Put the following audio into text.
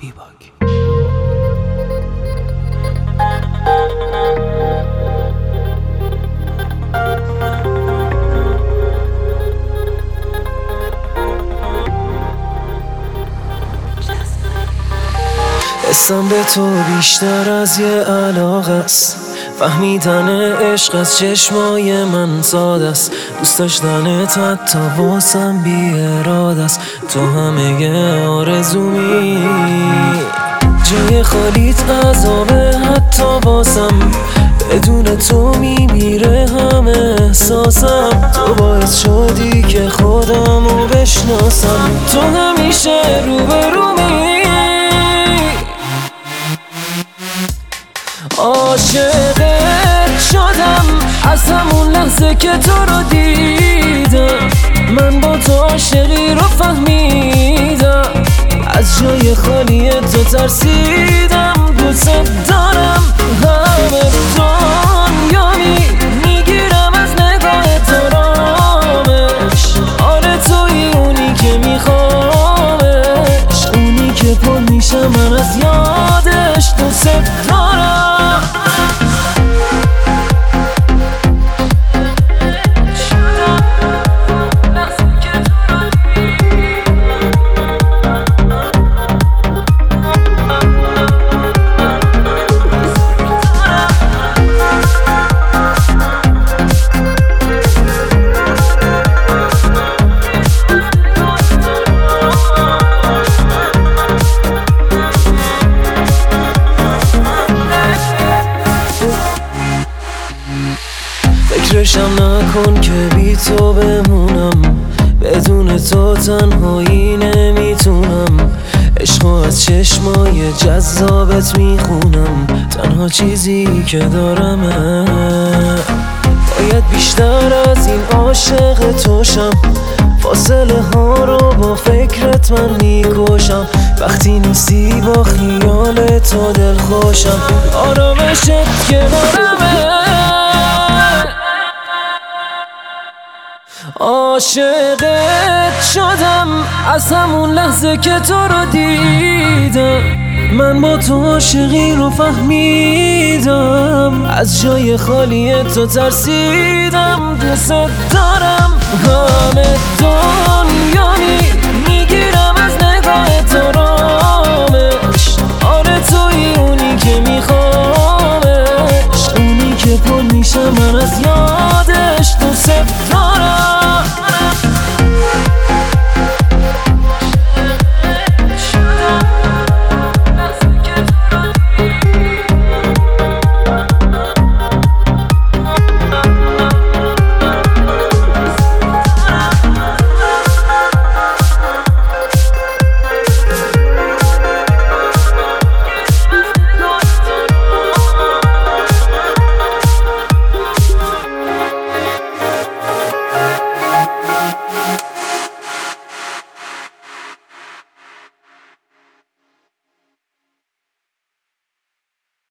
بیباک. حسم به تو بیشتر از یه علاقه است، فهمیدن عشق از چشمای من ساده است، دوست داشتنت حتی واسم بی اراده است، تو همه آرزومی جای خالیت عذابه حتی واسم، بدون تو میمیره همه احساسم، تو باعث شدی که خودمو بشناسم، تو همیشه روبرومی، عاشقت شدم از همون لحظه که تو رو دیدم، من با تو عاشقی رو فهمیدم، از جای خالی تو ترسیدم، دوست دارم همه دنیا میگیرم از نگاه تو رامش، آره توی اونی که میخوامش، اونی که پر میشم من از یادش، دوست دارم. فکرشم نکن که بی تو بمونم، بدون تو تنهایی نمیتونم، عشقو از چشمای جذابت میخونم، تنها چیزی که دارمه، باید بیشتر از این عاشق توشم، فاصله ها رو با فکرت من میکشم، وقتی نیستی با خیال تو دل خوشم، آرامشت کنارمه، عاشقت شدم از همون لحظه که تو رو دیدم، من با تو عاشقی رو فهمیدم، از جای خالی تو ترسیدم، دوست دارم همه دنیا میگیرم از نگاه تو رامش، آره توی اونی که میخوامش، اونی که پر میشم من از یادش، دوست دارم.